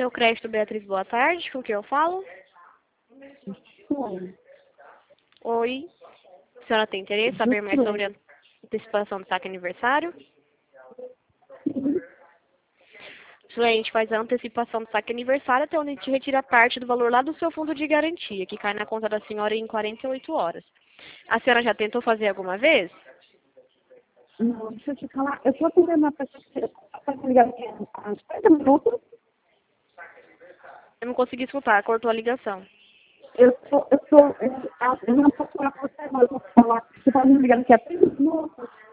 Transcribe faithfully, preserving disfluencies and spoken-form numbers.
Seu crédito, Beatriz, boa tarde. Com quem eu falo? Oi. Oi. A senhora tem interesse em saber mais sobre a antecipação do saque aniversário? A gente faz a antecipação do saque aniversário até onde a gente retira parte do valor lá do seu fundo de garantia, que cai na conta da senhora em quarenta e oito horas. A senhora já tentou fazer alguma vez? Não, deixa eu te falar. Eu estou atendendo uma pessoa que está ligando há uns trinta minutos. Eu não consegui escutar, cortou a ligação. Eu tô, eu tô, eu, eu não posso falar com você, mas eu vou falar. Você está me ligando aqui há trinta minutos.